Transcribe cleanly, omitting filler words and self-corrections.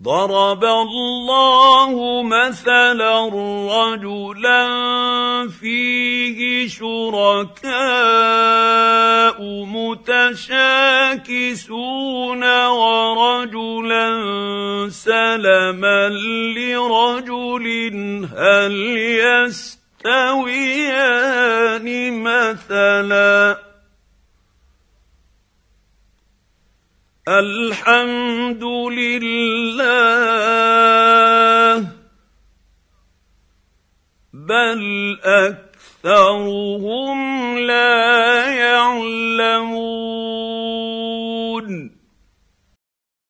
ضرب الله مثلا رجلا فيه شركاء متشاكسون ورجلا سلما لرجل هل يستويان مثلا الحمد لله بل أكثرهم لا يعلمون.